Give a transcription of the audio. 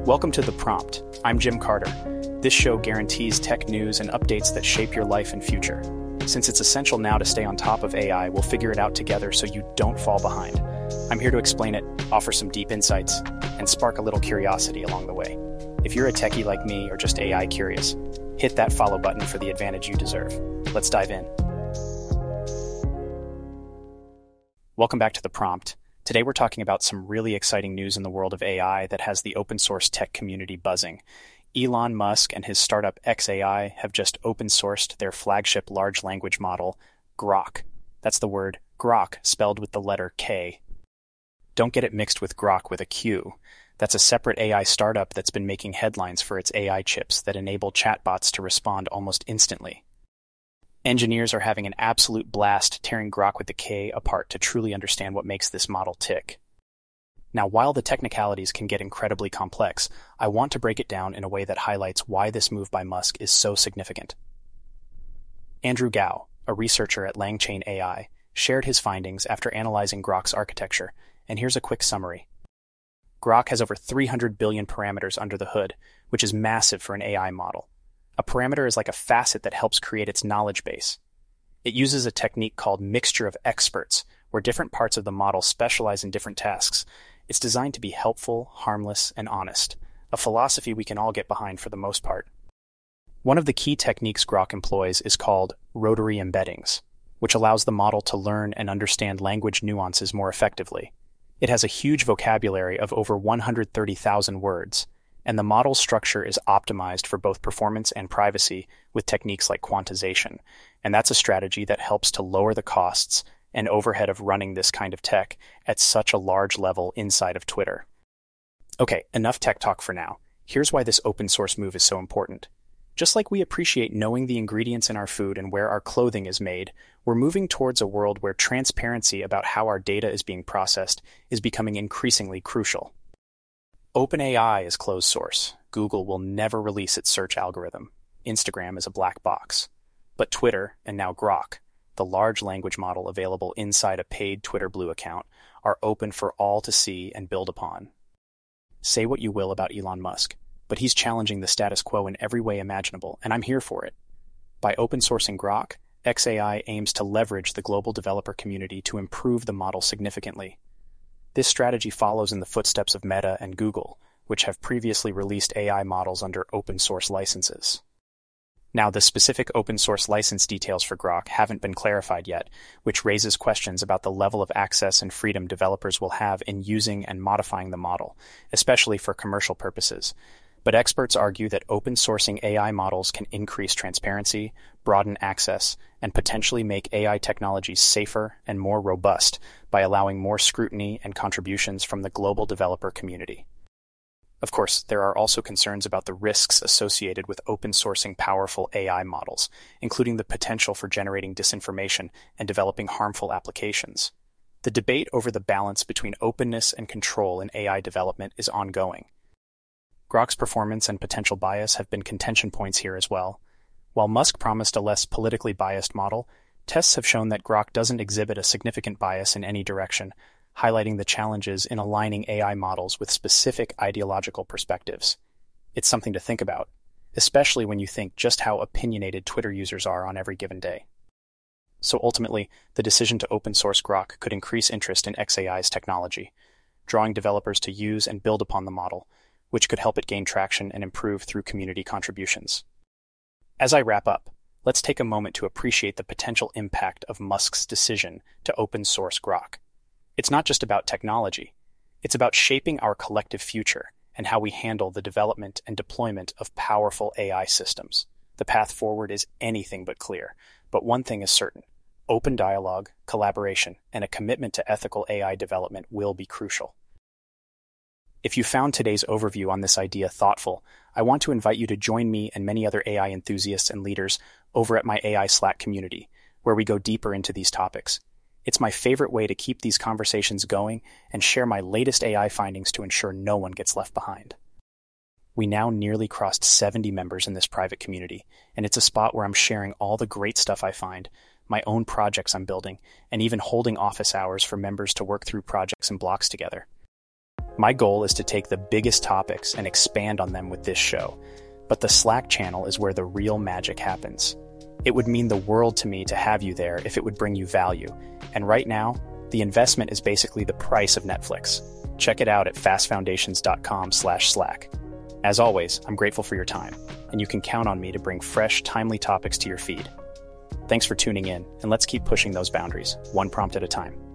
Welcome to The Prompt. I'm Jim Carter. This show guarantees tech news and updates that shape your life and future. Since it's essential now to stay on top of AI, we'll figure it out together so you don't fall behind. I'm here to explain it, offer some deep insights, and spark a little curiosity along the way. If you're a techie like me or just AI curious, hit that follow button for the advantage you deserve. Let's dive in. Welcome back to The Prompt. Today we're talking about some really exciting news in the world of AI that has the open source tech community buzzing. Elon Musk and his startup xAI have just open sourced their flagship large language model, Grok. That's the word Grok spelled with the letter K. Don't get it mixed with Grok with a Q. That's a separate AI startup that's been making headlines for its AI chips that enable chatbots to respond almost instantly. Engineers are having an absolute blast tearing Grok with the K apart to truly understand what makes this model tick. Now, while the technicalities can get incredibly complex, I want to break it down in a way that highlights why this move by Musk is so significant. Andrew Gao, a researcher at LangChain AI, shared his findings after analyzing Grok's architecture, and here's a quick summary. Grok has over 300 billion parameters under the hood, which is massive for an AI model. A parameter is like a facet that helps create its knowledge base. It uses a technique called mixture of experts, where different parts of the model specialize in different tasks. It's designed to be helpful, harmless, and honest, a philosophy we can all get behind for the most part. One of the key techniques Grok employs is called rotary embeddings, which allows the model to learn and understand language nuances more effectively. It has a huge vocabulary of over 130,000 words, and the model's structure is optimized for both performance and privacy with techniques like quantization, and that's a strategy that helps to lower the costs and overhead of running this kind of tech at such a large level inside of Twitter. Okay, enough tech talk for now. Here's why this open source move is so important. Just like we appreciate knowing the ingredients in our food and where our clothing is made, we're moving towards a world where transparency about how our data is being processed is becoming increasingly crucial. OpenAI is closed source. Google will never release its search algorithm. Instagram is a black box. But Twitter, and now Grok, the large language model available inside a paid Twitter Blue account, are open for all to see and build upon. Say what you will about Elon Musk, but he's challenging the status quo in every way imaginable, and I'm here for it. By open sourcing Grok, xAI aims to leverage the global developer community to improve the model significantly. This strategy follows in the footsteps of Meta and Google, which have previously released AI models under open source licenses. Now, the specific open source license details for Grok haven't been clarified yet, which raises questions about the level of access and freedom developers will have in using and modifying the model, especially for commercial purposes. But experts argue that open sourcing AI models can increase transparency, broaden access, and potentially make AI technologies safer and more robust by allowing more scrutiny and contributions from the global developer community. Of course, there are also concerns about the risks associated with open sourcing powerful AI models, including the potential for generating disinformation and developing harmful applications. The debate over the balance between openness and control in AI development is ongoing. Grok's performance and potential bias have been contention points here as well. While Musk promised a less politically biased model, tests have shown that Grok doesn't exhibit a significant bias in any direction, highlighting the challenges in aligning AI models with specific ideological perspectives. It's something to think about, especially when you think just how opinionated Twitter users are on every given day. So ultimately, the decision to open source Grok could increase interest in xAI's technology, drawing developers to use and build upon the model, which could help it gain traction and improve through community contributions. As I wrap up, let's take a moment to appreciate the potential impact of Musk's decision to open source Grok. It's not just about technology. It's about shaping our collective future and how we handle the development and deployment of powerful AI systems. The path forward is anything but clear, but one thing is certain. Open dialogue, collaboration, and a commitment to ethical AI development will be crucial. If you found today's overview on this idea thoughtful, I want to invite you to join me and many other AI enthusiasts and leaders over at my AI Slack community, where we go deeper into these topics. It's my favorite way to keep these conversations going and share my latest AI findings to ensure no one gets left behind. We now nearly crossed 70 members in this private community, and it's a spot where I'm sharing all the great stuff I find, my own projects I'm building, and even holding office hours for members to work through projects and blocks together. My goal is to take the biggest topics and expand on them with this show, but the Slack channel is where the real magic happens. It would mean the world to me to have you there if it would bring you value, and right now, the investment is basically the price of Netflix. Check it out at fastfoundations.com/Slack. As always, I'm grateful for your time, and you can count on me to bring fresh, timely topics to your feed. Thanks for tuning in, and let's keep pushing those boundaries, one prompt at a time.